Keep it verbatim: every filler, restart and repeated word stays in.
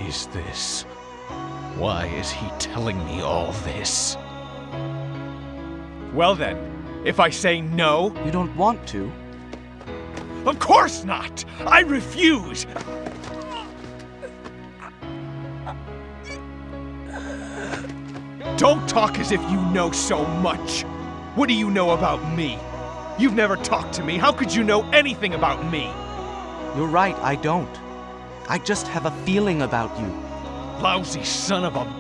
is this? Why is he telling me all this? Well then, if I say no... You don't want to? Of course not! I refuse! Don't talk as if you know so much! What do you know about me? You've never talked to me. How could you know anything about me? You're right, I don't. I just have a feeling about you. Lousy son of a